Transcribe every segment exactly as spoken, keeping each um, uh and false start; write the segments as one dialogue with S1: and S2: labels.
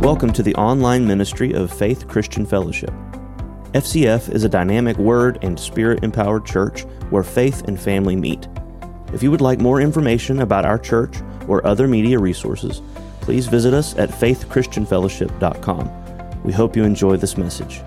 S1: Welcome to the online ministry of Faith Christian Fellowship. F C F is a dynamic word and spirit-empowered church where faith and family meet. If you would like more information about our church or other media resources, please visit us at faith christian fellowship dot com. We hope you enjoy this message.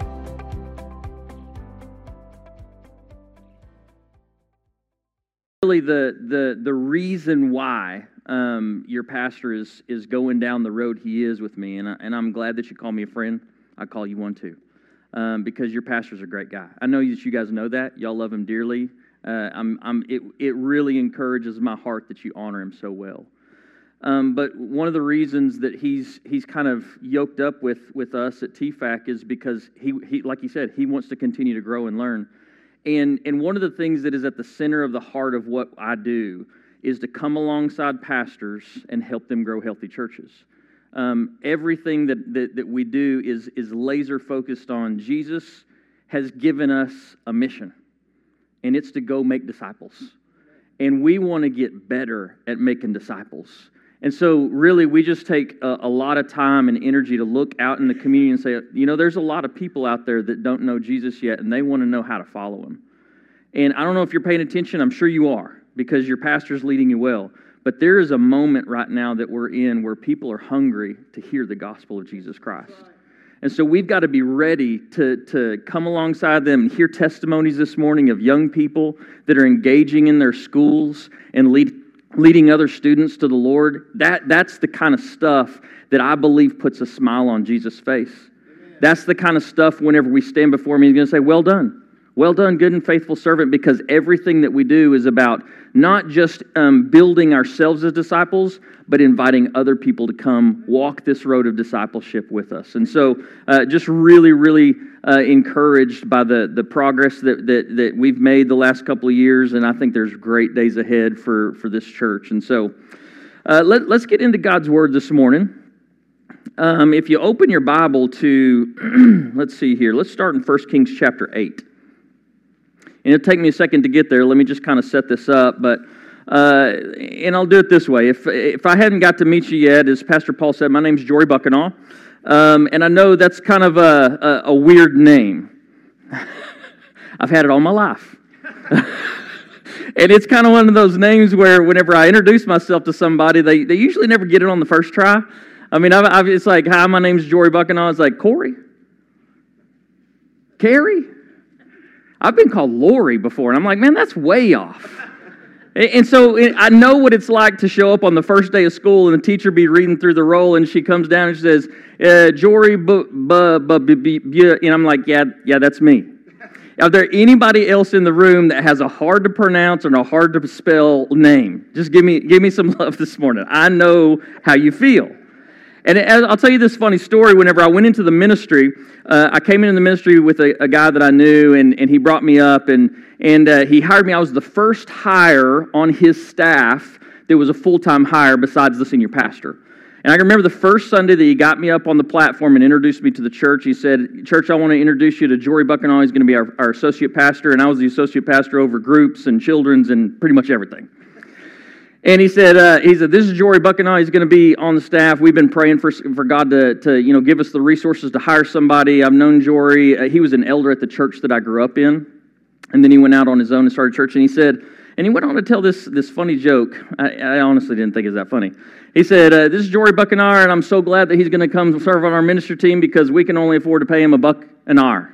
S2: Really, the the the reason why um, your pastor is is going down the road he is with me, and I, and I'm glad that you call me a friend. I call you one too, um, because your pastor's a great guy. I know that you guys know that. Y'all love him dearly. Uh, I'm I'm it it really encourages my heart that you honor him so well. Um, but one of the reasons that he's he's kind of yoked up with with us at T F A C is because he he like he said, he wants to continue to grow and learn. And and one of the things that is at the center of the heart of what I do is to come alongside pastors and help them grow healthy churches. Um, everything that, that that we do is is laser focused on Jesus has given us a mission, and it's to go make disciples. And we want to get better at making disciples. And so really we just take a, a lot of time and energy to look out in the community and say, you know, there's a lot of people out there that don't know Jesus yet, and they want to know how to follow him. And I don't know if you're paying attention. I'm sure you are, because your pastor's leading you well. But there is a moment right now that we're in where people are hungry to hear the gospel of Jesus Christ. And so we've got to be ready to, to come alongside them and hear testimonies this morning of young people that are engaging in their schools and lead leading other students to the Lord. That that's the kind of stuff that I believe puts a smile on Jesus' face. Amen. That's the kind of stuff whenever we stand before him, he's going to say, well done. Well done, good and faithful servant, because everything that we do is about not just um, building ourselves as disciples, but inviting other people to come walk this road of discipleship with us. And so uh, just really, really uh, encouraged by the, the progress that, that, that we've made the last couple of years, and I think there's great days ahead for, for this church. And so uh, let, let's get into God's Word this morning. Um, if you open your Bible to, let's see here, let's start in First Kings chapter eight. And it'll take me a second to get there. Let me just kind of set this up. But uh, and I'll do it this way. If if I hadn't got to meet you yet, as Pastor Paul said, my name's Jory Buckinaw. Um, and I know that's kind of a, a, a weird name. I've had it all my life. And it's kind of one of those names where whenever I introduce myself to somebody, they, they usually never get it on the first try. I mean, I've, I've, it's like, hi, my name's Jory Buckinaw. It's like, Corey? Carrie? I've been called Lori before, and I'm like, man, that's way off. And so I know what it's like to show up on the first day of school and the teacher be reading through the roll, and she comes down and she says, uh, Jory, bu, bu, bu, bu, bu, bu, and I'm like, yeah, yeah, that's me. Are there anybody else in the room that has a hard to pronounce and a hard to spell name? Just give me, give me some love this morning. I know how you feel. And I'll tell you this funny story. Whenever I went into the ministry, uh, I came into the ministry with a, a guy that I knew, and, and he brought me up, and and uh, he hired me. I was the first hire on his staff that was a full-time hire besides the senior pastor. And I can remember the first Sunday that he got me up on the platform and introduced me to the church. He said, Church, I want to introduce you to Jory Buckinaw. He's going to be our, our associate pastor, and I was the associate pastor over groups and children's and pretty much everything. And he said, uh, he said, this is Jory Buckinaw. He's going to be on the staff. We've been praying for for God to, to you know, give us the resources to hire somebody. I've known Jory. Uh, he was an elder at the church that I grew up in. And then he went out on his own and started church. And he said, and he went on to tell this this funny joke. I, I honestly didn't think it was that funny. He said, uh, this is Jory Buckinaw, and I'm so glad that he's going to come serve on our ministry team because we can only afford to pay him a buck an hour.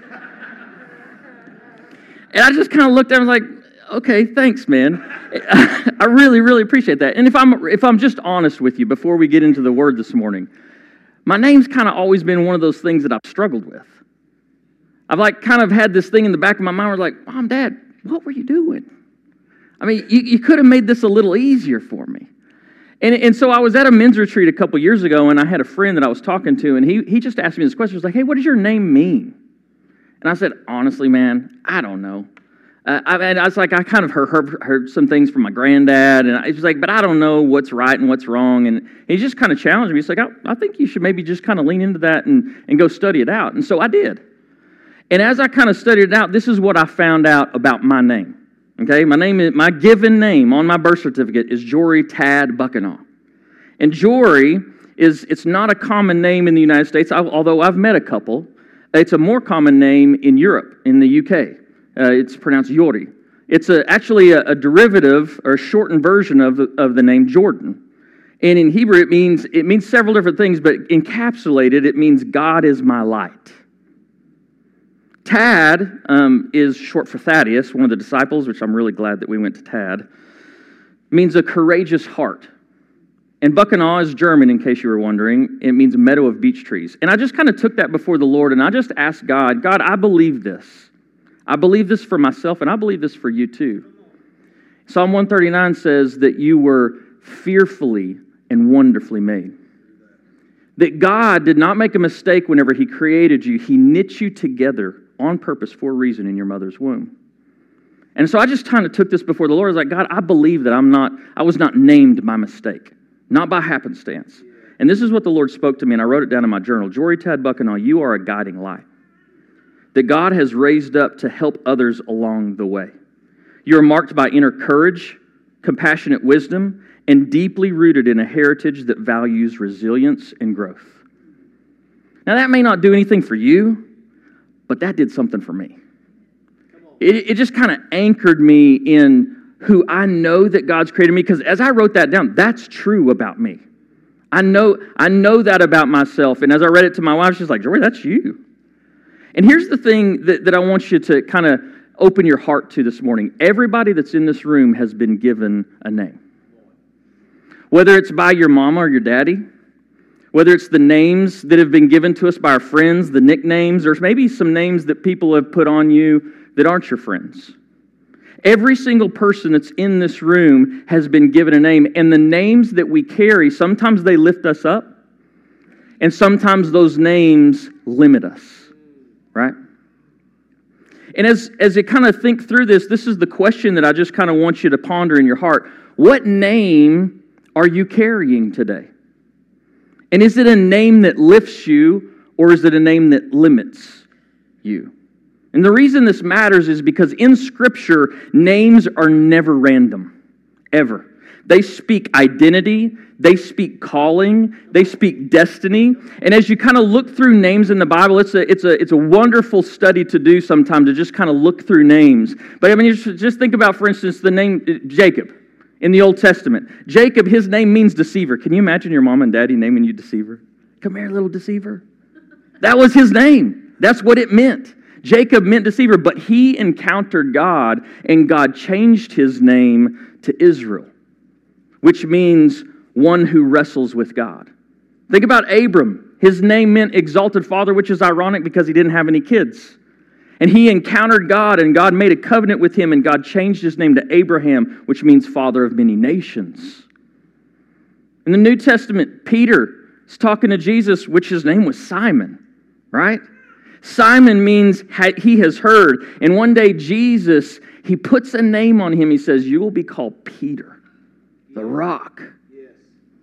S2: And I just kind of looked at him and was like, okay, thanks, man. I really, really appreciate that. And if I'm if I'm just honest with you before we get into the word this morning, my name's kind of always been one of those things that I've struggled with. I've like kind of had this thing in the back of my mind where like, Mom, Dad, what were you doing? I mean, you, you could have made this a little easier for me. And and so I was at a men's retreat a couple years ago, and I had a friend that I was talking to, and he he just asked me this question. He was like, hey, what does your name mean? And I said, honestly, man, I don't know. Uh, I, and I was like, I kind of heard, heard, heard some things from my granddad, and I was like, but I don't know what's right and what's wrong. And he just kind of challenged me. He's like, I, I think you should maybe just kind of lean into that and, and go study it out. And so I did. And as I kind of studied it out, this is what I found out about my name. Okay, my name is my given name on my birth certificate is Jory Tad Buckinaw. And Jory is, it's not a common name in the United States, although I've met a couple. It's a more common name in Europe, in the U K. Uh, it's pronounced Yori. It's a, actually a, a derivative or a shortened version of the, of the name Jordan. And in Hebrew, it means it means several different things, but encapsulated, it means God is my light. Tad um, is short for Thaddeus, one of the disciples, which I'm really glad that we went to Tad. Means a courageous heart. And Buchenau is German, in case you were wondering. It means meadow of beech trees. And I just kind of took that before the Lord, and I just asked God, God, I believe this. I believe this for myself, and I believe this for you too. Psalm one thirty-nine says that you were fearfully and wonderfully made. That God did not make a mistake whenever He created you. He knit you together on purpose for a reason in your mother's womb. And so I just kind of took this before the Lord. I was like, God, I believe that I'm not, I was not named by mistake, not by happenstance. And this is what the Lord spoke to me, and I wrote it down in my journal. Jory Tad Buchenau, you are a guiding light that God has raised up to help others along the way. You are marked by inner courage, compassionate wisdom, and deeply rooted in a heritage that values resilience and growth. Now, that may not do anything for you, but that did something for me. It, it just kind of anchored me in who I know that God's created me, because as I wrote that down, that's true about me. I know, I know that about myself, and as I read it to my wife, she's like, Jory, that's you. And here's the thing that, that I want you to kind of open your heart to this morning. Everybody that's in this room has been given a name. Whether it's by your mama or your daddy, whether it's the names that have been given to us by our friends, the nicknames, or maybe some names that people have put on you that aren't your friends. Every single person that's in this room has been given a name, and the names that we carry, sometimes they lift us up, and sometimes those names limit us. Right? And as, as you kind of think through this, this is the question that I just kind of want you to ponder in your heart. What name are you carrying today? And is it a name that lifts you, or is it a name that limits you? And the reason this matters is because in Scripture, names are never random, ever. They speak identity, they speak calling, they speak destiny. And as you kind of look through names in the Bible, it's a it's a it's a wonderful study to do sometime, to just kind of look through names. But I mean, just, just think about, for instance, the name Jacob in the Old Testament. Jacob, his name means deceiver. Can you imagine your mom and daddy naming you deceiver? Come here, little deceiver. That was his name. That's what it meant. Jacob meant deceiver, but he encountered God, and God changed his name to Israel, which means one who wrestles with God. Think about Abram. His name meant exalted father, which is ironic because he didn't have any kids. And he encountered God, and God made a covenant with him, and God changed his name to Abraham, which means father of many nations. In the New Testament, Peter is talking to Jesus, which his name was Simon, right? Simon means he has heard. And one day Jesus, he puts a name on him. He says, you will be called Peter, the rock. Yes.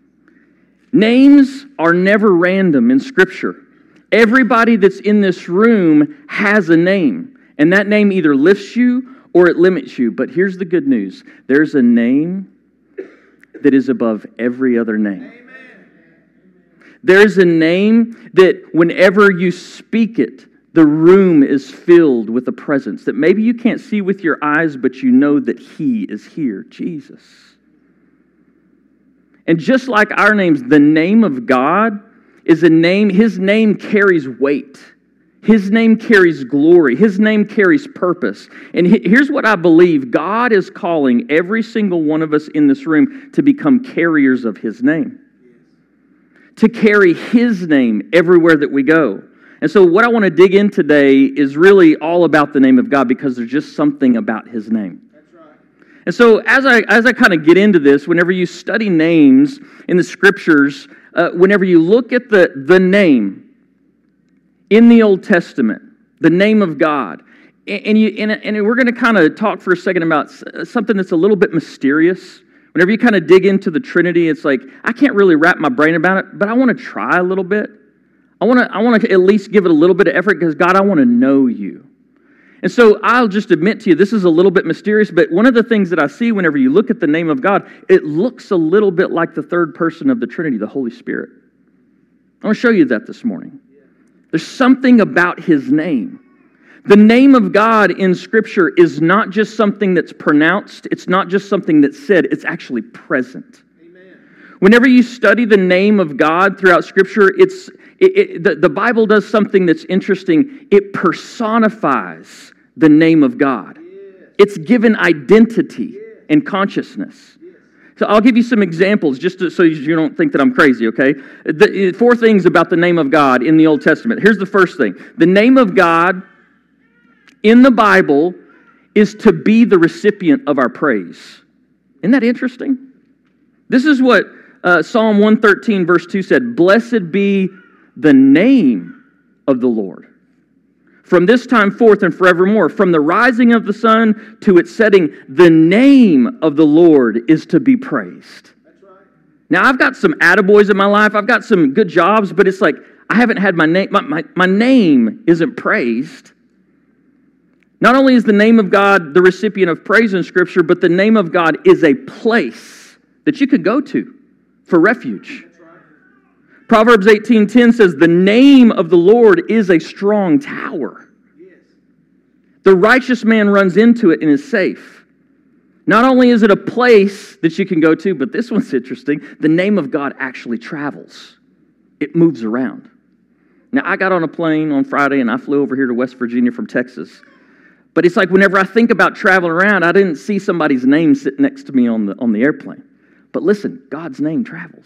S2: Names are never random in Scripture. Everybody that's in this room has a name. And that name either lifts you or it limits you. But here's the good news. There's a name that is above every other name. Amen. There's a name that whenever you speak it, the room is filled with a presence that maybe you can't see with your eyes, but you know that He is here, Jesus. And just like our names, the name of God is a name, His name carries weight. His name carries glory. His name carries purpose. And here's what I believe. God is calling every single one of us in this room to become carriers of His name. To carry His name everywhere that we go. And so what I want to dig in today is really all about the name of God, because there's just something about His name. That's right. And so as I as I kind of get into this, whenever you study names in the Scriptures, uh, whenever you look at the, the name in the Old Testament, the name of God, and, and, you, and, and we're going to kind of talk for a second about something that's a little bit mysterious. Whenever you kind of dig into the Trinity, it's like, I can't really wrap my brain about it, but I want to try a little bit. I want to I want to at least give it a little bit of effort, because, God, I want to know You. And so I'll just admit to you, this is a little bit mysterious, but one of the things that I see whenever you look at the name of God, it looks a little bit like the third person of the Trinity, the Holy Spirit. I want to show you that this morning. There's something about his name. The name of God in Scripture is not just something that's pronounced. It's not just something that's said. It's actually present. Amen. Whenever you study the name of God throughout Scripture, it's it, it, the, the Bible does something that's interesting. It personifies the name of God. Yes. It's given identity yes. and consciousness. Yes. So I'll give you some examples just to, so you don't think that I'm crazy, okay? The, four things about the name of God in the Old Testament. Here's the first thing. The name of God in the Bible is to be the recipient of our praise. Isn't that interesting? This is what uh, Psalm one thirteen verse two said, "Blessed be the name of the Lord, from this time forth and forevermore. From the rising of the sun to its setting, the name of the Lord is to be praised." That's right. Now, I've got some attaboys in my life. I've got some good jobs, but it's like I haven't had my name, my, my, my name isn't praised. Not only is the name of God the recipient of praise in Scripture, but the name of God is a place that you could go to for refuge. Proverbs eighteen ten says, "The name of the Lord is a strong tower. The righteous man runs into it and is safe." Not only is it a place that you can go to, but this one's interesting. The name of God actually travels. It moves around. Now, I got on a plane on Friday and I flew over here to West Virginia from Texas. But it's like whenever I think about traveling around, I didn't see somebody's name sit next to me on the, on the airplane. But listen, God's name travels.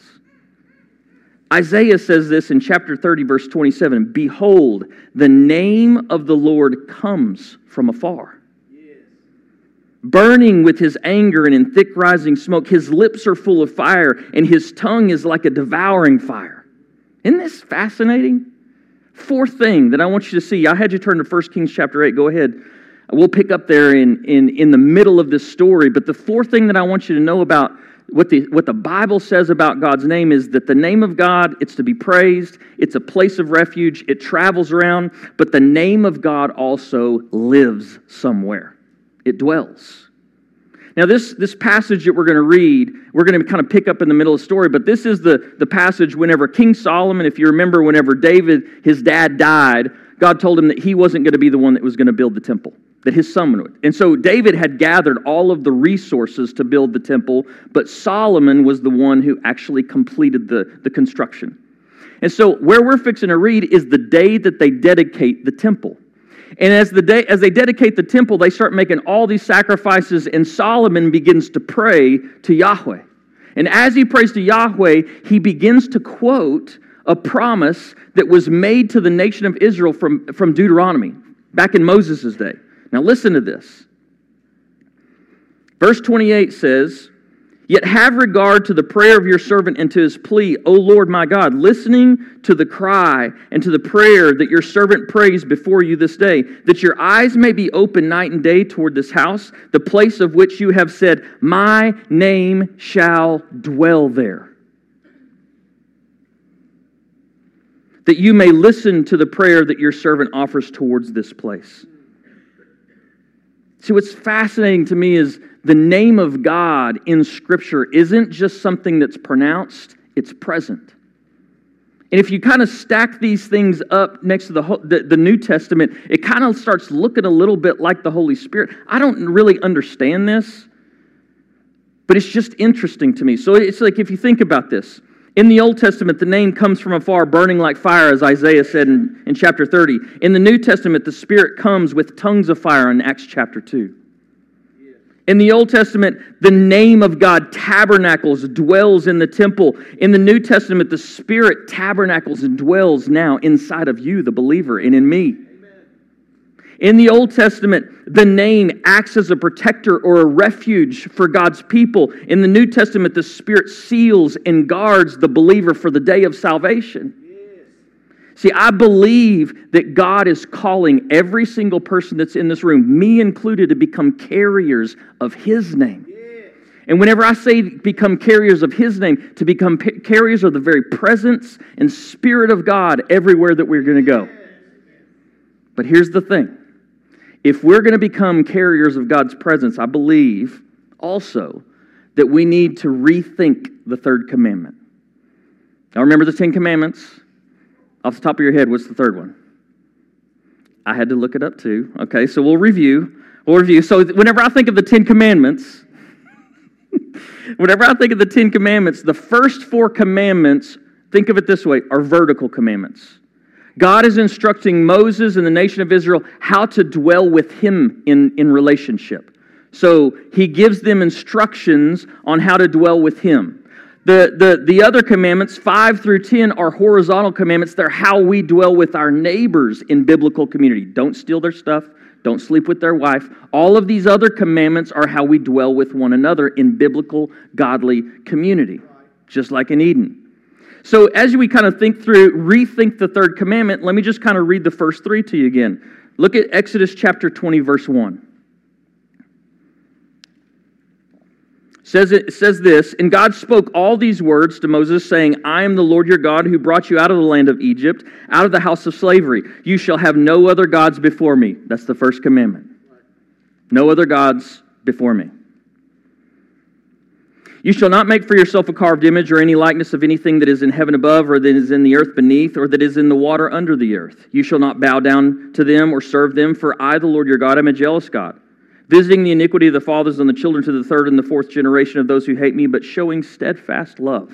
S2: Isaiah says this in chapter thirty, verse twenty-seven, "Behold, the name of the Lord comes from afar, yes. burning with his anger and in thick rising smoke. His lips are full of fire, and his tongue is like a devouring fire." Isn't this fascinating? Fourth thing that I want you to see, I had you turn to First Kings chapter eight. Go ahead. We'll pick up there in, in, in the middle of this story. But the fourth thing that I want you to know about what the, what the Bible says about God's name is that the name of God, it's to be praised. It's a place of refuge. It travels around. But the name of God also lives somewhere. It dwells. Now, this, this passage that we're going to read, we're going to kind of pick up in the middle of the story, but this is the, the passage whenever King Solomon, if you remember, whenever David, his dad, died, God told him that he wasn't going to be the one that was going to build the temple, that his son would. And so David had gathered all of the resources to build the temple, but Solomon was the one who actually completed the, the construction. And so where we're fixing to read is the day that they dedicate the temple. And as the day as they dedicate the temple, they start making all these sacrifices, and Solomon begins to pray to Yahweh. And as he prays to Yahweh, he begins to quote a promise that was made to the nation of Israel from, from Deuteronomy, back in Moses' day. Now listen to this. Verse twenty-eight says, "Yet have regard to the prayer of your servant and to his plea, O Lord my God, listening to the cry and to the prayer that your servant prays before you this day, that your eyes may be open night and day toward this house, the place of which you have said, my name shall dwell there. That you may listen to the prayer that your servant offers towards this place." See, what's fascinating to me is the name of God in Scripture isn't just something that's pronounced, it's present. And if you kind of stack these things up next to the, the, the New Testament, it kind of starts looking a little bit like the Holy Spirit. I don't really understand this, but it's just interesting to me. So it's like if you think about this, in the Old Testament, the name comes from afar, burning like fire, as Isaiah said in, in chapter thirty. In the New Testament, the Spirit comes with tongues of fire in Acts chapter two. In the Old Testament, the name of God tabernacles, dwells in the temple. In the New Testament, the Spirit tabernacles and dwells now inside of you, the believer, and in me. In the Old Testament, the name acts as a protector or a refuge for God's people. In the New Testament, the Spirit seals and guards the believer for the day of salvation. Yes. See, I believe that God is calling every single person that's in this room, me included, to become carriers of His name. Yes. And whenever I say become carriers of His name, to become carriers of the very presence and Spirit of God everywhere that we're going to go. But here's the thing. If we're going to become carriers of God's presence, I believe also that we need to rethink the third commandment. Now remember the Ten Commandments. Off the top of your head, what's the third one? I had to look it up too. Okay, so we'll review. We'll review. So whenever I think of the Ten Commandments, whenever I think of the Ten Commandments, the first four commandments, think of it this way, are vertical commandments. God is instructing Moses and the nation of Israel how to dwell with Him in, in relationship. So He gives them instructions on how to dwell with Him. The, the, the other commandments, five through ten, are horizontal commandments. They're how we dwell with our neighbors in biblical community. Don't steal their stuff. Don't sleep with their wife. All of these other commandments are how we dwell with one another in biblical, godly community, just like in Eden. So as we kind of think through, rethink the third commandment, let me just kind of read the first three to you again. Look at Exodus chapter twenty, verse one. Says it says this, and God spoke all these words to Moses, saying, I am the Lord your God who brought you out of the land of Egypt, out of the house of slavery. You shall have no other gods before me. That's the first commandment. No other gods before me. You shall not make for yourself a carved image or any likeness of anything that is in heaven above, or that is in the earth beneath, or that is in the water under the earth. You shall not bow down to them or serve them, for I, the Lord your God, am a jealous God, visiting the iniquity of the fathers on the children to the third and the fourth generation of those who hate me, but showing steadfast love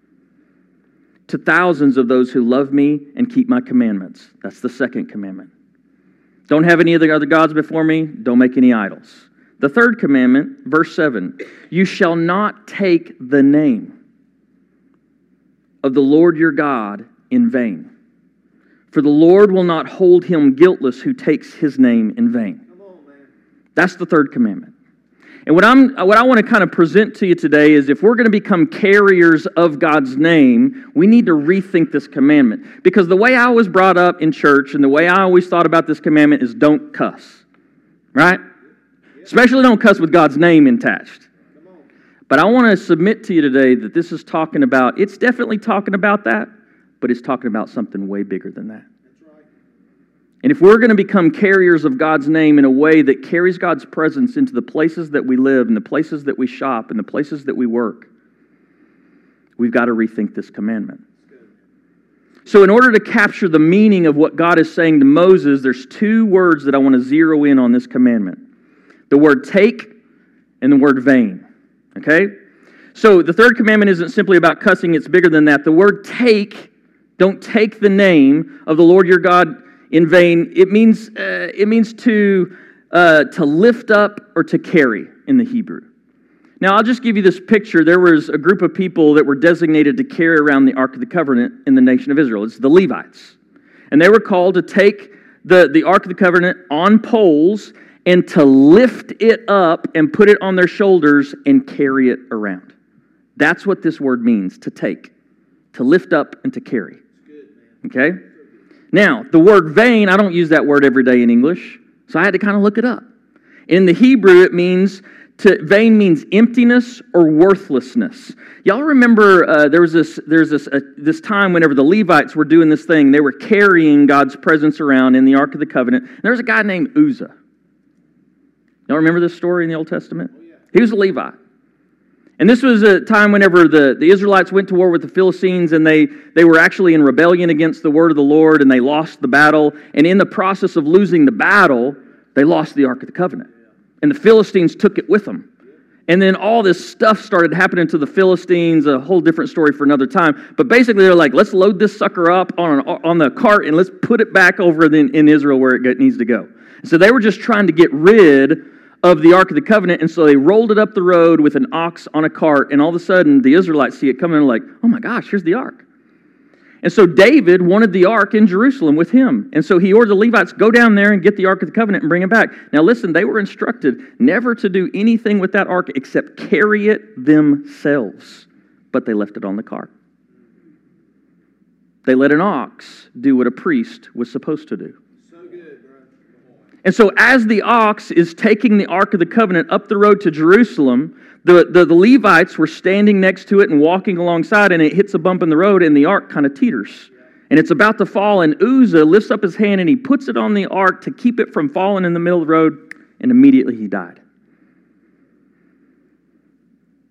S2: to thousands of those who love me and keep my commandments. That's the second commandment. Don't have any other other gods before me. Don't make any idols. The third commandment, verse seven, you shall not take the name of the Lord your God in vain, for the Lord will not hold him guiltless who takes his name in vain. That's the third commandment. And what I'm what I want to kind of present to you today is if we're going to become carriers of God's name, we need to rethink this commandment. Because the way I was brought up in church and the way I always thought about this commandment is don't cuss. Right? Especially don't cuss with God's name attached. But I want to submit to you today that this is talking about, it's definitely talking about that, but it's talking about something way bigger than that. And if we're going to become carriers of God's name in a way that carries God's presence into the places that we live and the places that we shop and the places that we work, we've got to rethink this commandment. So in order to capture the meaning of what God is saying to Moses, there's two words that I want to zero in on this commandment. The word take and the word vain. Okay? So the third commandment isn't simply about cussing, it's bigger than that. The word take, don't take the name of the Lord your God in vain. It means uh, it means to uh, to lift up or to carry in the Hebrew. Now, I'll just give you this picture. There was a group of people that were designated to carry around the Ark of the Covenant in the nation of Israel. It's the Levites. And they were called to take the, the Ark of the Covenant on poles and to lift it up and put it on their shoulders and carry it around. That's what this word means, to take, to lift up and to carry. Okay? Now, the word vain, I don't use that word every day in English, so I had to kind of look it up. In the Hebrew, it means, to vain means emptiness or worthlessness. Y'all remember uh, there was this there's this uh, this time whenever the Levites were doing this thing, they were carrying God's presence around in the Ark of the Covenant. And there was a guy named Uzzah. Y'all remember this story in the Old Testament? Oh, yeah. He was a Levite. And this was a time whenever the, the Israelites went to war with the Philistines, and they, they were actually in rebellion against the word of the Lord, and they lost the battle. And in the process of losing the battle, they lost the Ark of the Covenant. And the Philistines took it with them. And then all this stuff started happening to the Philistines, a whole different story for another time. But basically they're like, let's load this sucker up on, an, on the cart and let's put it back over in, in Israel where it needs to go. So they were just trying to get rid of the Ark of the Covenant, and so they rolled it up the road with an ox on a cart, and all of a sudden the Israelites see it coming and are like, oh my gosh, here's the Ark. And so David wanted the Ark in Jerusalem with him, and so he ordered the Levites, go down there and get the Ark of the Covenant and bring it back. Now listen, they were instructed never to do anything with that Ark except carry it themselves, but they left it on the cart. They let an ox do what a priest was supposed to do. And so as the ox is taking the Ark of the Covenant up the road to Jerusalem, the, the, the Levites were standing next to it and walking alongside, and it hits a bump in the road, and the Ark kind of teeters. And it's about to fall, and Uzzah lifts up his hand, and he puts it on the Ark to keep it from falling in the middle of the road, and immediately he died.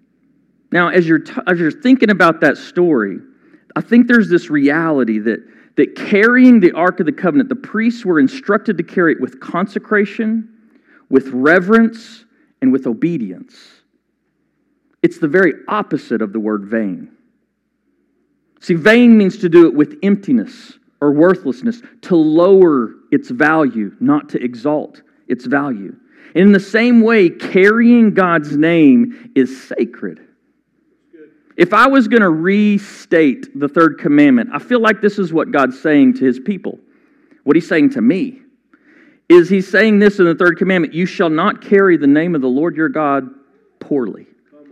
S2: Now, as you're, t- as you're thinking about that story, I think there's this reality that that carrying the Ark of the Covenant, the priests were instructed to carry it with consecration, with reverence, and with obedience. It's the very opposite of the word vain. See, vain means to do it with emptiness or worthlessness, to lower its value, not to exalt its value. And in the same way, carrying God's name is sacred. If I was going to restate the third commandment, I feel like this is what God's saying to his people. What he's saying to me is he's saying this in the third commandment: you shall not carry the name of the Lord your God poorly.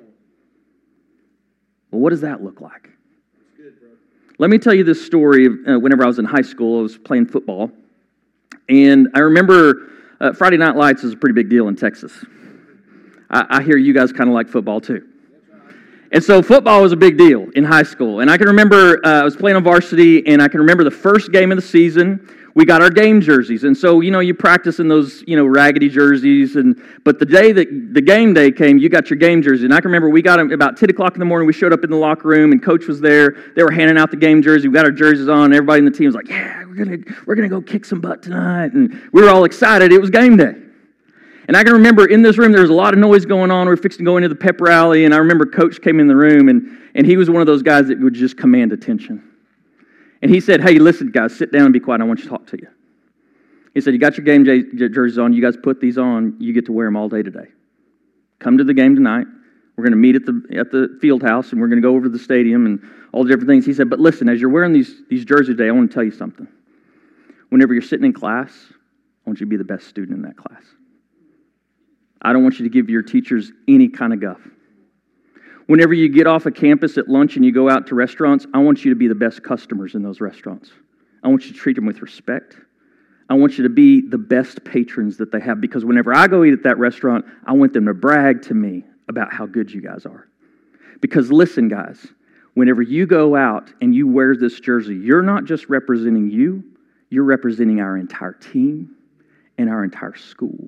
S2: Well, what does that look like? Let me tell you this story of uh, whenever I was in high school. I was playing football. And I remember uh, Friday Night Lights is a pretty big deal in Texas. I, I hear you guys kind of like football too. And so football was a big deal in high school. And I can remember uh, I was playing on varsity, and I can remember the first game of the season, we got our game jerseys. And so, you know, you practice in those, you know, raggedy jerseys. And but the day that the game day came, you got your game jersey. And I can remember we got them about ten o'clock in the morning. We showed up in the locker room, and coach was there. They were handing out the game jersey. We got our jerseys on. And everybody in the team was like, yeah, we're going to we're gonna go kick some butt tonight. And we were all excited. It was game day. And I can remember in this room, there was a lot of noise going on. We were fixing to go into the pep rally. And I remember coach came in the room, and, and he was one of those guys that would just command attention. And he said, hey, listen, guys, sit down and be quiet. I want you to talk to you. He said, you got your game j- jerseys on. You guys put these on. You get to wear them all day today. Come to the game tonight. We're going to meet at the at the field house, and we're going to go over to the stadium and all the different things. He said, but listen, as you're wearing these, these jerseys today, I want to tell you something. Whenever you're sitting in class, I want you to be the best student in that class. I don't want you to give your teachers any kind of guff. Whenever you get off of campus at lunch and you go out to restaurants, I want you to be the best customers in those restaurants. I want you to treat them with respect. I want you to be the best patrons that they have, because whenever I go eat at that restaurant, I want them to brag to me about how good you guys are. Because listen, guys, whenever you go out and you wear this jersey, you're not just representing you, you're representing our entire team and our entire school.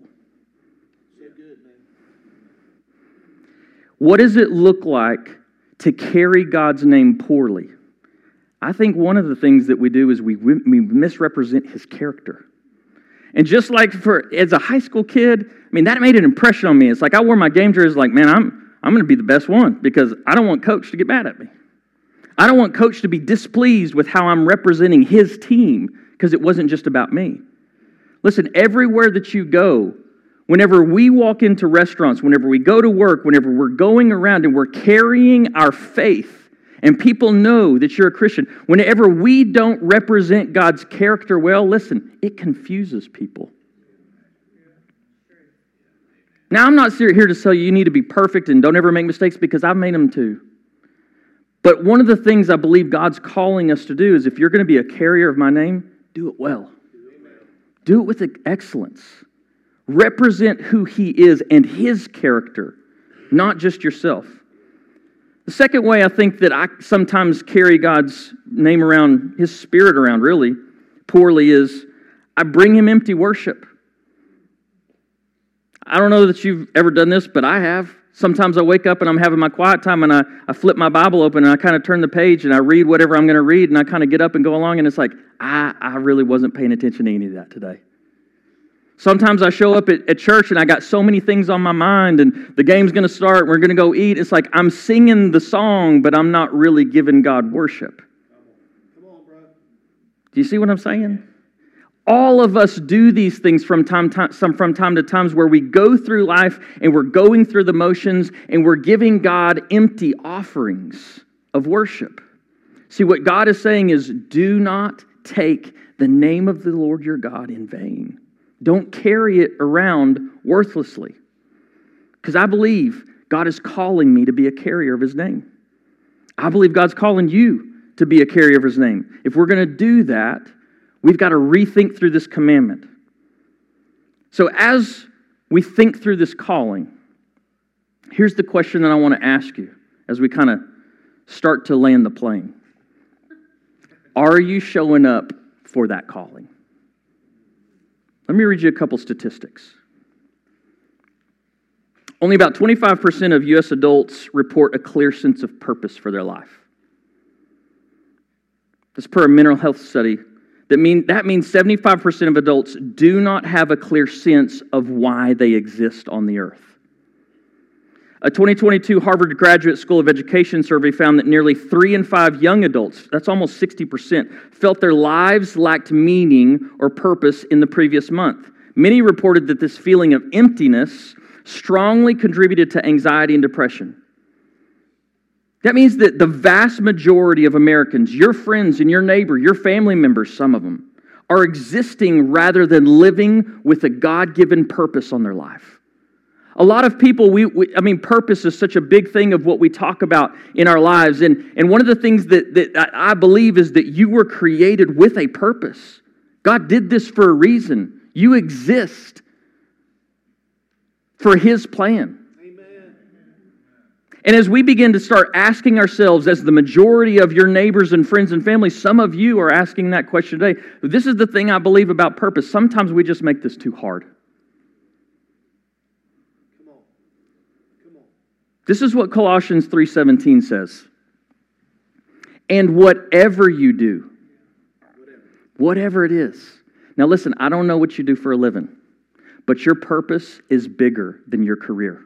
S2: What does it look like to carry God's name poorly? I think one of the things that we do is we, we misrepresent his character. And just like for as a high school kid, I mean, that made an impression on me. It's like I wore my game jersey like, man, I'm, I'm going to be the best one, because I don't want coach to get mad at me. I don't want coach to be displeased with how I'm representing his team, because it wasn't just about me. Listen, everywhere that you go, whenever we walk into restaurants, whenever we go to work, whenever we're going around and we're carrying our faith, and people know that you're a Christian, whenever we don't represent God's character well, listen, it confuses people. Now, I'm not here to tell you you need to be perfect and don't ever make mistakes, because I've made them too. But one of the things I believe God's calling us to do is, if you're going to be a carrier of my name, do it well. Do it with excellence. Represent who he is and his character, not just yourself. The second way I think that I sometimes carry God's name around, his spirit around really, poorly, is I bring him empty worship. I don't know that you've ever done this, but I have. Sometimes I wake up and I'm having my quiet time, and I, I flip my Bible open and I kind of turn the page and I read whatever I'm going to read, and I kind of get up and go along, and it's like, I, I really wasn't paying attention to any of that today. Sometimes I show up at, at church and I got so many things on my mind, and the game's going to start, we're going to go eat. It's like I'm singing the song, but I'm not really giving God worship. Come on, bro. Do you see what I'm saying? All of us do these things from time, time, some, from time to times, where we go through life and we're going through the motions and we're giving God empty offerings of worship. See, what God is saying is, do not take the name of the Lord your God in vain. Don't carry it around worthlessly. Because I believe God is calling me to be a carrier of his name. I believe God's calling you to be a carrier of his name. If we're going to do that, we've got to rethink through this commandment. So as we think through this calling, here's the question that I want to ask you as we kind of start to land the plane. Are you showing up for that calling? Let me read you a couple statistics. Only about twenty-five percent of U S adults report a clear sense of purpose for their life. That's per a mental health study. That, mean, that means seventy-five percent of adults do not have a clear sense of why they exist on the earth. A twenty twenty-two Harvard Graduate School of Education survey found that nearly three in five young adults, that's almost sixty percent, felt their lives lacked meaning or purpose in the previous month. Many reported that this feeling of emptiness strongly contributed to anxiety and depression. That means that the vast majority of Americans, your friends and your neighbor, your family members, some of them, are existing rather than living with a God-given purpose on their life. A lot of people, we, we I mean, purpose is such a big thing of what we talk about in our lives. And, and one of the things that, that I believe is that you were created with a purpose. God did this for a reason. You exist for His plan. Amen. And as we begin to start asking ourselves, as the majority of your neighbors and friends and family, some of you are asking that question today. This is the thing I believe about purpose. Sometimes we just make this too hard. This is what Colossians three seventeen says. And whatever you do, whatever it is. Now listen, I don't know what you do for a living, but your purpose is bigger than your career.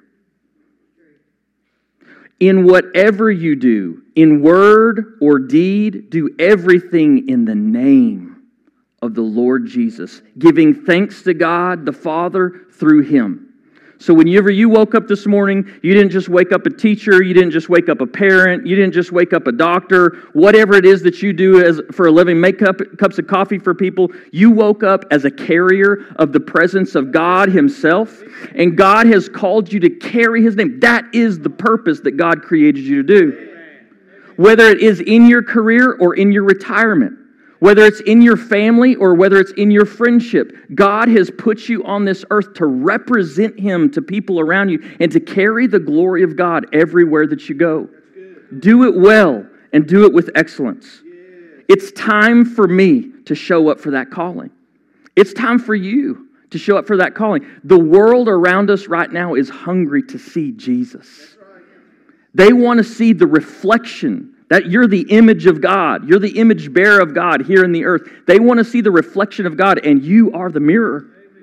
S2: In whatever you do, in word or deed, do everything in the name of the Lord Jesus, giving thanks to God the Father through Him. So whenever you woke up this morning, you didn't just wake up a teacher, you didn't just wake up a parent, you didn't just wake up a doctor, whatever it is that you do as for a living, make cup, cups of coffee for people, you woke up as a carrier of the presence of God Himself, and God has called you to carry His name. That is the purpose that God created you to do. Whether it is in your career or in your retirement, whether it's in your family or whether it's in your friendship, God has put you on this earth to represent Him to people around you and to carry the glory of God everywhere that you go. Do it well and do it with excellence. It's time for me to show up for that calling. It's time for you to show up for that calling. The world around us right now is hungry to see Jesus. They want to see the reflection that you're the image of God. You're the image bearer of God here in the earth. They want to see the reflection of God, and you are the mirror.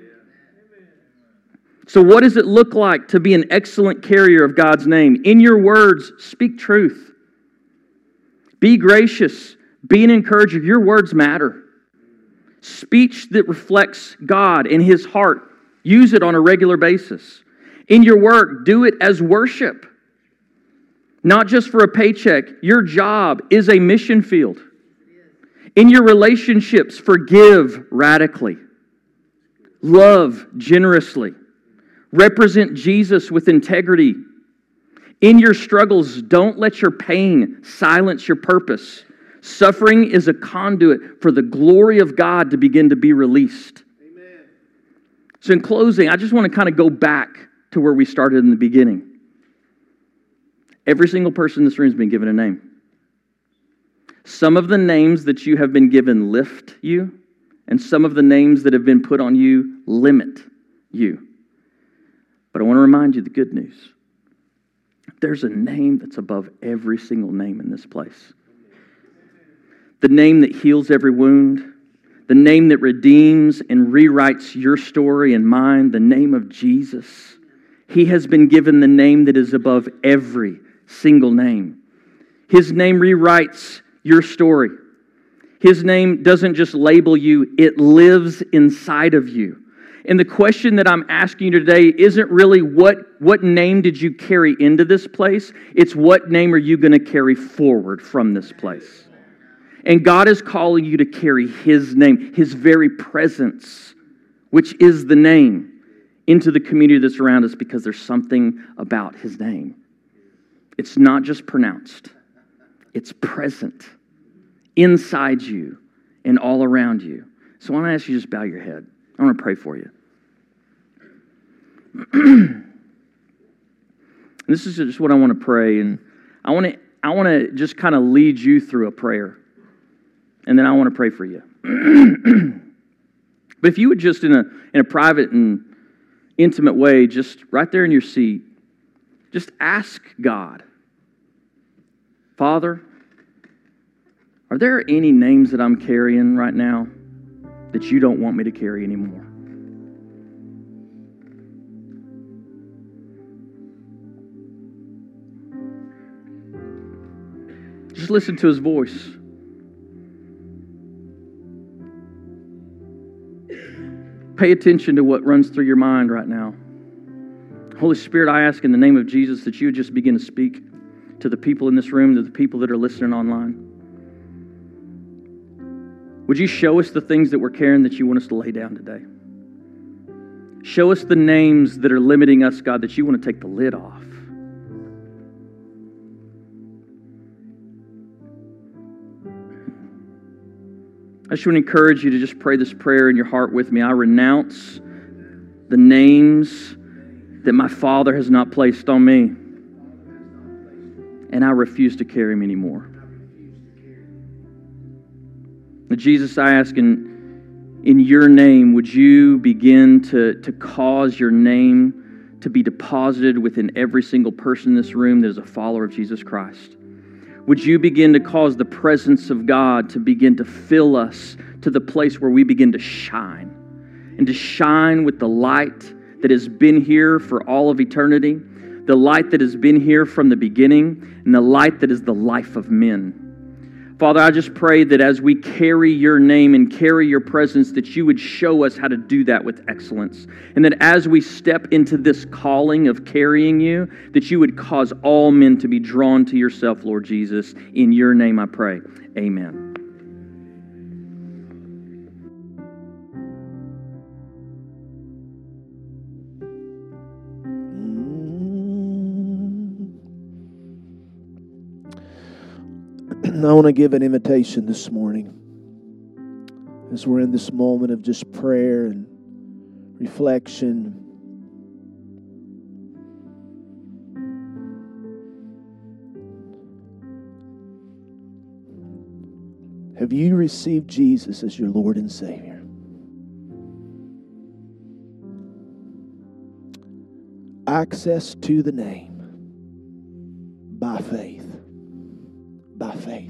S2: So what does it look like to be an excellent carrier of God's name? In your words, speak truth. Be gracious. Be an encourager. Your words matter. Speech that reflects God and His heart. Use it on a regular basis. In your work, do it as worship. Not just for a paycheck. Your job is a mission field. In your relationships, forgive radically. Love generously. Represent Jesus with integrity. In your struggles, don't let your pain silence your purpose. Suffering is a conduit for the glory of God to begin to be released. Amen. So in closing, I just want to kind of go back to where we started in the beginning. Every single person in this room has been given a name. Some of the names that you have been given lift you, and some of the names that have been put on you limit you. But I want to remind you the good news. There's a name that's above every single name in this place. The name that heals every wound, the name that redeems and rewrites your story and mine, the name of Jesus. He has been given the name that is above every single name. His name rewrites your story. His name doesn't just label you, it lives inside of you. And the question that I'm asking you today isn't really what, what name did you carry into this place? It's what name are you going to carry forward from this place? And God is calling you to carry His name, His very presence, which is the name, into the community that's around us because there's something about His name. It's not just pronounced. It's present inside you and all around you. So I want to ask you to just bow your head. I want to pray for you. This is just what I want to pray, and I want to I want to just kind of lead you through a prayer, and then I want to pray for you. But if you would just in a in a private and intimate way, just right there in your seat, just ask God, Father, Are there any names that I'm carrying right now that you don't want me to carry anymore? Just listen to his voice. Pay attention to what runs through your mind right now. Holy Spirit, I ask in the name of Jesus that you would just begin to speak to the people in this room, to the people that are listening online. Would you show us the things that we're carrying that you want us to lay down today? Show us the names that are limiting us, God, that you want to take the lid off. I just want to encourage you to just pray this prayer in your heart with me. I renounce the names that my Father has not placed on me, and I refuse to carry them anymore. Now, Jesus, I ask in, in your name, would you begin to, to cause your name to be deposited within every single person in this room that is a follower of Jesus Christ? Would you begin to cause the presence of God to begin to fill us to the place where we begin to shine, and to shine with the light that has been here for all of eternity, the light that has been here from the beginning, and the light that is the life of men. Father, I just pray that as we carry your name and carry your presence, that you would show us how to do that with excellence. And that as we step into this calling of carrying you, that you would cause all men to be drawn to yourself, Lord Jesus. In your name I pray. Amen.
S3: I want to give an invitation this morning as we're in this moment of just prayer and reflection. Have you received Jesus as your Lord and Savior? Access to the name by faith. By faith.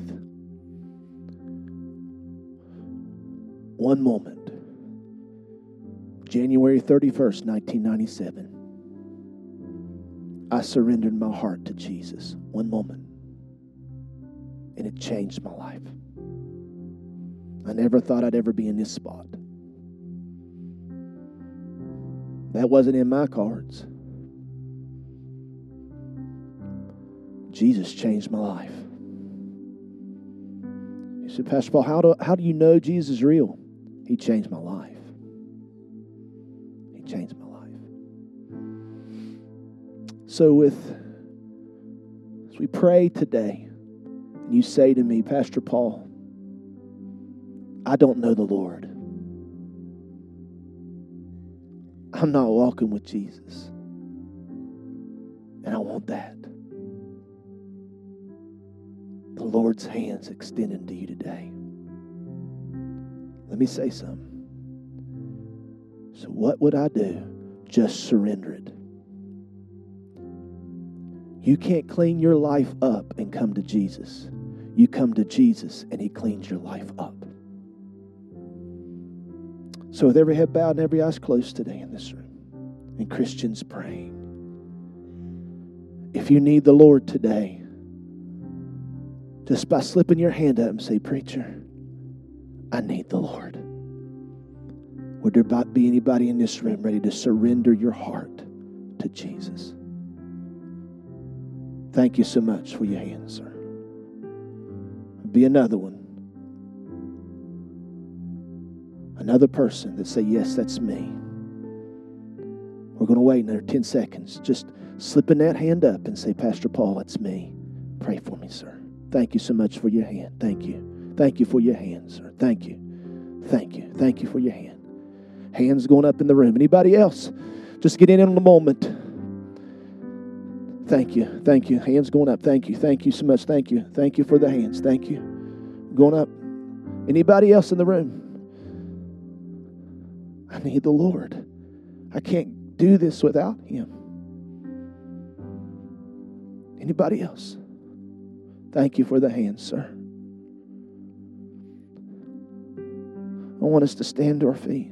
S3: One moment. January thirty-first, nineteen ninety-seven. I surrendered my heart to Jesus. One moment. And it changed my life. I never thought I'd ever be in this spot. That wasn't in my cards. Jesus changed my life. He said, Pastor Paul, how do, how do you know Jesus is real? He changed my life. He changed my life. So with, as we pray today, and you say to me, Pastor Paul, I don't know the Lord. I'm not walking with Jesus. And I want that. The Lord's hand's extended to you today. Let me say something. So what would I do? Just surrender it. You can't clean your life up and come to Jesus. You come to Jesus and He cleans your life up. So with every head bowed and every eye closed today in this room, and Christians praying, if you need the Lord today, just by slipping your hand up and say, Preacher, I need the Lord. Would there be anybody in this room ready to surrender your heart to Jesus? Thank you so much for your hand, sir. Be another one. Another person that say, yes, that's me. We're going to wait another ten seconds. Just slipping that hand up and say, Pastor Paul, that's me. Pray for me, sir. Thank you so much for your hand. Thank you. Thank you for your hand, sir. Thank you. Thank you. Thank you for your hand. Hands going up in the room. Anybody else? Just get in on the moment. Thank you. Thank you. Hands going up. Thank you. Thank you so much. Thank you. Thank you for the hands. Thank you. Going up. Anybody else in the room? I need the Lord. I can't do this without Him. Anybody else? Thank you for the hands, sir. want us to stand to our feet.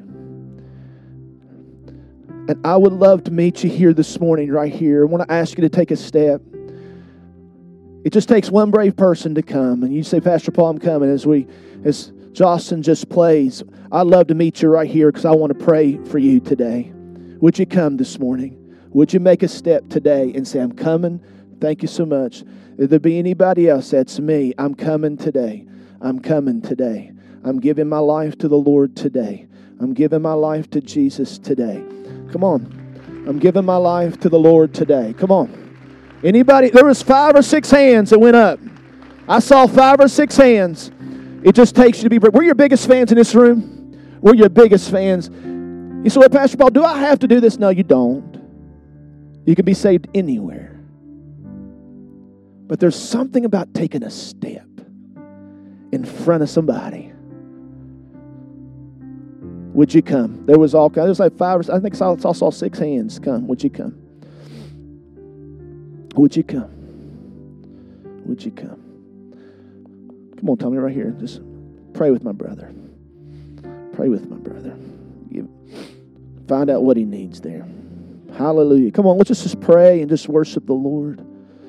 S3: And I would love to meet you here this morning, right here. I want to ask you to take a step. It just takes one brave person to come. And you say, Pastor Paul, I'm coming. As we, as Jocelyn just plays, I'd love to meet you right here because I want to pray for you today. Would you come this morning? Would you make a step today and say, I'm coming? Thank you so much. If there be anybody else, that's me. I'm coming today. I'm coming today. I'm giving my life to the Lord today. I'm giving my life to Jesus today. Come on. I'm giving my life to the Lord today. Come on. Anybody? There was five or six hands that went up. I saw five or six hands. It just takes you to be brave. We're your biggest fans in this room. We're your biggest fans. You say, well, Pastor Paul, do I have to do this? No, you don't. You can be saved anywhere. But there's something about taking a step in front of somebody. Would you come? There was all kinds. There was like five or I think I saw, I saw six hands come. Would you come? Would you come? Would you come? Come on, Tommy, right here. Just pray with my brother. Pray with my brother. Give, find out what he needs there. Hallelujah. Come on, let's just, just pray and just worship the Lord.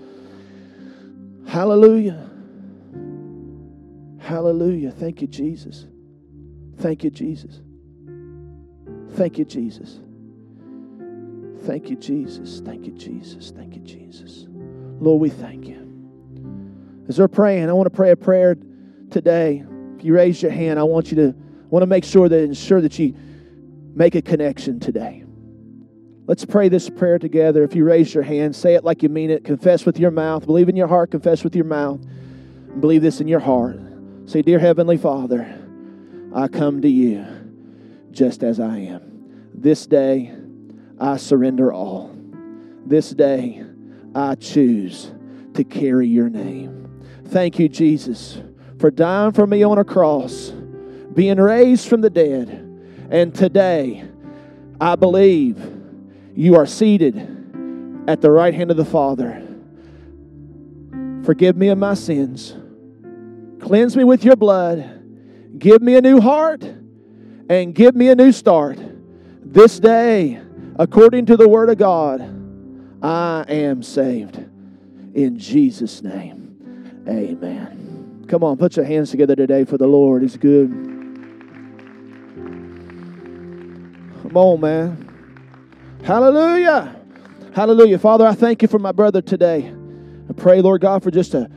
S3: Hallelujah. Hallelujah. Thank you, Jesus. Thank you, Jesus. Thank you, Jesus. Thank you, Jesus. Thank you, Jesus. Thank you, Jesus. Lord, we thank you. As we're praying, I want to pray a prayer today. If you raise your hand, I want you to I want to make sure that ensure that you make a connection today. Let's pray this prayer together. If you raise your hand, say it like you mean it. Confess with your mouth. Believe in your heart. Confess with your mouth. And believe this in your heart. Say, Dear Heavenly Father, I come to you just as I am. This day, I surrender all. This day, I choose to carry your name. Thank you, Jesus, for dying for me on a cross, being raised from the dead. And today, I believe you are seated at the right hand of the Father. Forgive me of my sins. Cleanse me with your blood. Give me a new heart and give me a new start. This day, according to the Word of God, I am saved. In Jesus' name, amen. Come on, put your hands together today for the Lord. He's good. Come on, man. Hallelujah. Hallelujah. Father, I thank you for my brother today. I pray, Lord God, for just a,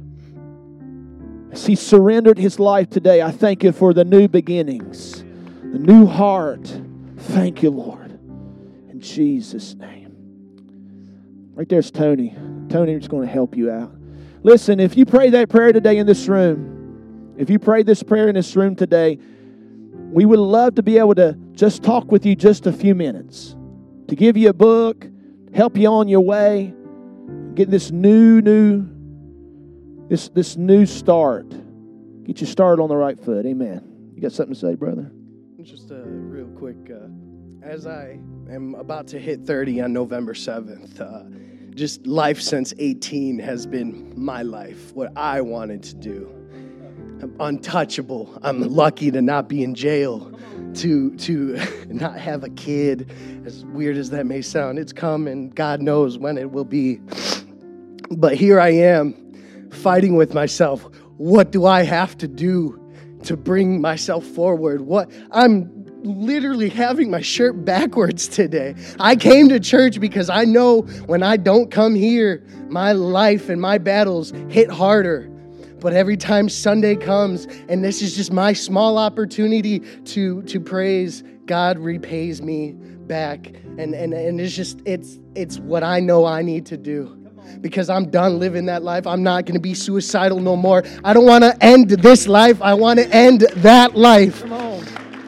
S3: as he surrendered his life today, I thank you for the new beginnings, the new heart. Thank you, Lord. In Jesus' name. Right there's Tony. Tony's going to help you out. Listen, if you pray that prayer today in this room, if you pray this prayer in this room today, we would love to be able to just talk with you just a few minutes, to give you a book, help you on your way, get this new, new, this this new start. Get you started on the right foot. Amen. You got something to say, brother?
S4: Just uh, real quick, uh, as I am about to hit thirty on November seventh, uh, just life since eighteen has been my life, what I wanted to do. I'm untouchable. I'm lucky to not be in jail, to to not have a kid. As weird as that may sound, it's coming. God knows when it will be. But here I am, fighting with myself. What do I have to do to bring myself forward? What I'm literally having my shirt backwards today. I came to church because I know when I don't come here, my life and my battles hit harder. But every time Sunday comes, and this is just my small opportunity to to praise, God repays me back. And and, and it's just, it's it's what I know I need to do. Because I'm done living that life. I'm not going to be suicidal no more. I don't want to end this life. I want to end that life. Come on.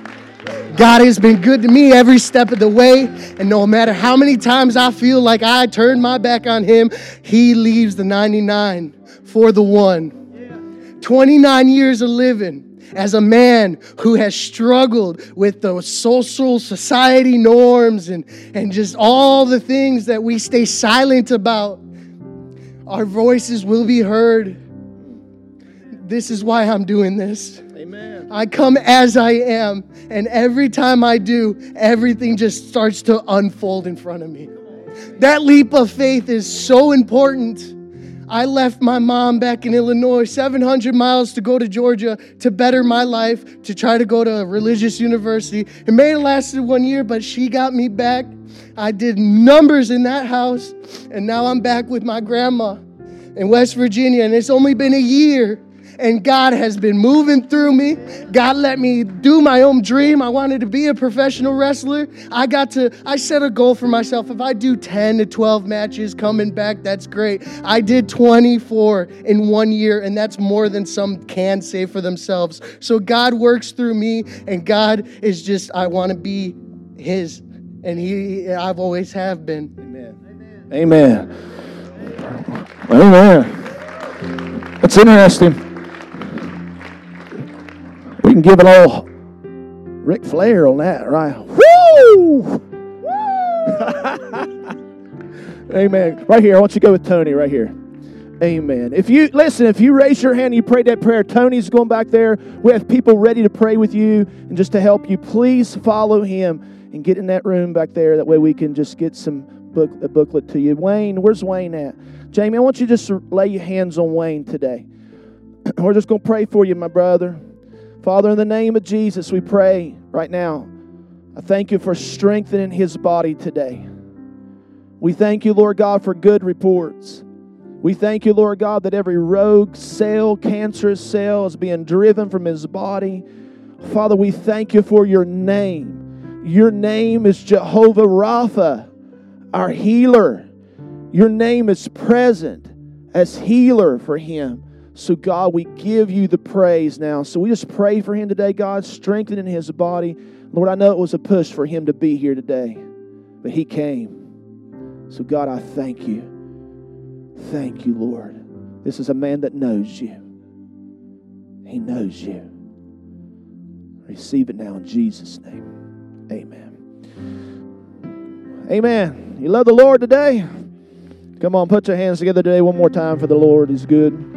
S4: God has been good to me every step of the way. And no matter how many times I feel like I turned my back on him, he leaves the ninety-nine for the one. twenty-nine years of living as a man who has struggled with those social society norms and, and just all the things that we stay silent about. Our voices will be heard. this is why I'm doing this.
S3: Amen.
S4: I come as I am, and every time I do, everything just starts to unfold in front of me. That leap of faith is so important. I left my mom back in Illinois, seven hundred miles to go to Georgia to better my life, to try to go to a religious university. It may have lasted one year, but she got me back. I did numbers in that house, and now I'm back with my grandma in West Virginia, and it's only been a year. And God has been moving through me. God let me do my own dream. I wanted to be a professional wrestler. I got to, I set a goal for myself. If I do ten to twelve matches coming back, that's great. I did twenty-four in one year, and that's more than some can say for themselves. So God works through me, and God is just, I want to be His. And He, I've always have been.
S3: Amen. Amen. Amen. That's interesting. We can give it all Ric Flair on that, right? Woo! Woo! Amen. Right here, I want you to go with Tony right here. Amen. If you, listen, if you raise your hand and you prayed that prayer, Tony's going back there. We have people ready to pray with you and just to help you. Please follow him and get in that room back there. That way we can just get some book, a booklet to you. Wayne, where's Wayne at? Jamie, I want you just to lay your hands on Wayne today. We're just going to pray for you, my brother. Father, in the name of Jesus, we pray right now. I thank you for strengthening his body today. We thank you, Lord God, for good reports. We thank you, Lord God, that every rogue cell, cancerous cell is being driven from his body. Father, we thank you for your name. Your name is Jehovah Rapha, our healer. Your name is present as healer for him. So, God, we give you the praise now. So we just pray for him today, God, strengthening his body. Lord, I know it was a push for him to be here today, but he came. So, God, I thank you. Thank you, Lord. This is a man that knows you. He knows you. Receive it now in Jesus' name. Amen. Amen. You love the Lord today? Come on, put your hands together today one more time for the Lord. He's good.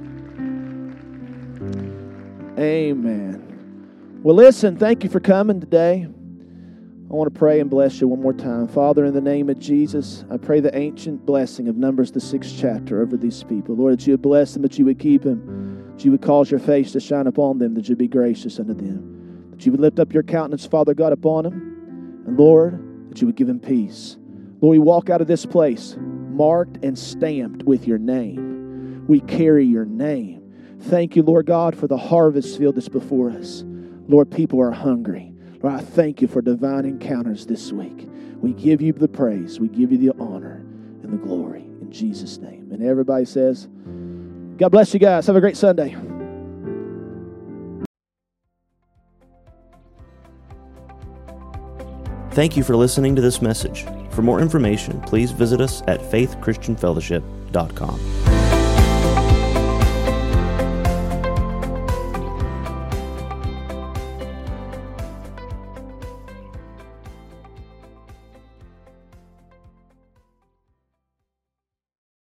S3: Amen. Well, listen, thank you for coming today. I want to pray and bless you one more time. Father, in the name of Jesus, I pray the ancient blessing of Numbers, the sixth chapter, over these people. Lord, that you would bless them, that you would keep them, that you would cause your face to shine upon them, that you would be gracious unto them, that you would lift up your countenance, Father God, upon them, and Lord, that you would give them peace. Lord, we walk out of this place marked and stamped with your name. We carry your name. Thank you, Lord God, for the harvest field that's before us. Lord, people are hungry. Lord, I thank you for divine encounters this week. We give you the praise. We give you the honor and the glory in Jesus' name. And everybody says, God bless you guys. Have a great Sunday.
S1: Thank you for listening to this message. For more information, please visit us at faith christian fellowship dot com.